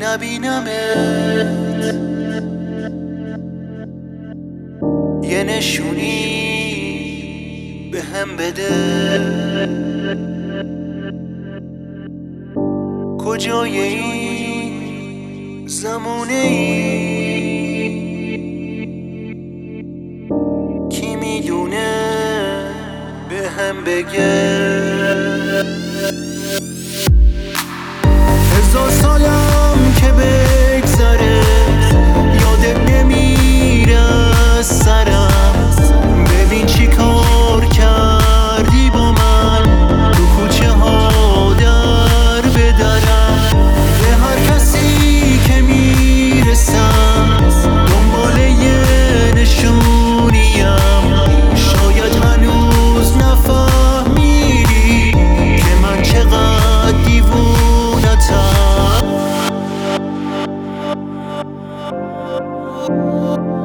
نبینمت، یه نشونی به هم بده. کجای این زمونه ای؟ کی میدونه به هم بگه. هزار سالم که بگذره یادت نمیره از سرم. ببین چی کار کردی با من، تو کوچه ها در بدرم. به هر کسی که میرسم دنبال یه نشونیم. شاید هنوز نفهمیدی که من چقدر دیوونتم.